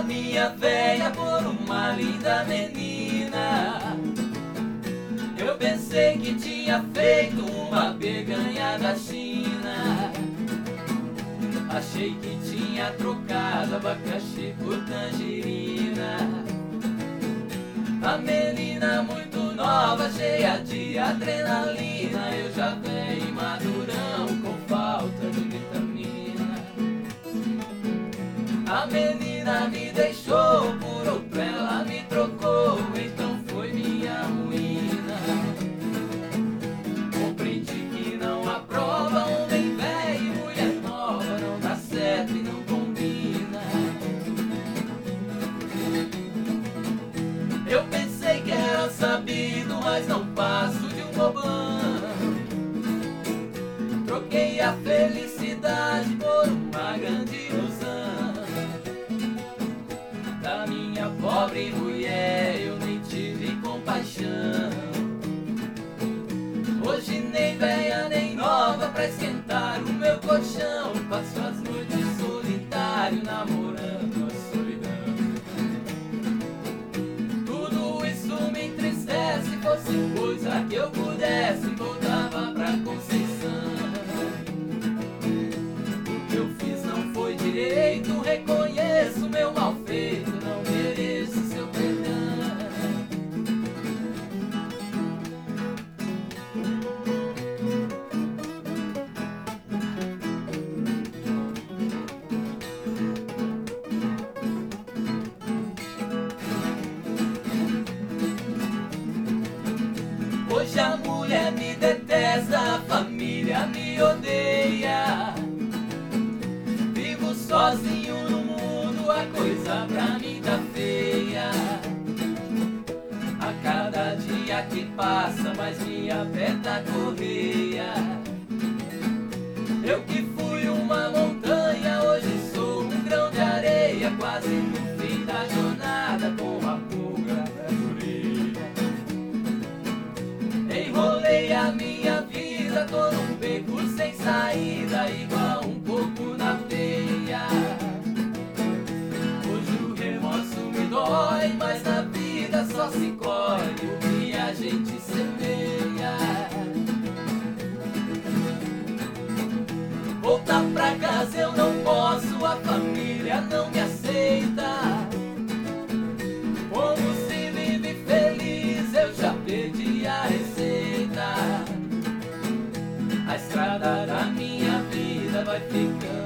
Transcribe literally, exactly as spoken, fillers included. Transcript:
minha véia por uma linda menina. Eu pensei que tinha feito uma beganha da China. Achei que tinha trocado abacaxi por tangerina. A menina muito nova, cheia de adrenalina. Eu já venho madurão com falta de vitamina. A menina me deixou, por outro ela me trocou. Então foi minha ruína. Compreendi que não aprova homem velho e mulher nova. Não dá certo e não combina. Eu pensei que era sabido, mas não passo de um bobão. Troquei a felicidade por uma grande ilusão. Da minha pobre mulher eu nem tive compaixão. Hoje nem velha nem nova pra esquentar o meu colchão. Passo as noites solitário namorando a solidão. Tudo isso me entristece. Se fosse coisa que eu pudesse, voltava pra Conceição. O que eu fiz não foi direito, reconheço meu mal feito, não mereço seu perdão. Hoje a mulher me detesta, a família me odeia. Vivo sozinho no mundo, a coisa pra mim tá feia. A cada dia que passa, mais me aperta a correia. Eu que fui uma montanha, hoje sou um grão de areia. Quase no fim da jornada, com a pulga na orelha. Enrolei a minha vida, tô num beco sem saída, igual um coco na teia. Hoje o remorso me dói, mas na vida só se colhe o que a gente semeia. Voltar pra casa eu não posso, a família não me aceita. Como se vive feliz, eu já perdi a receita. A estrada da minha vida vai ficando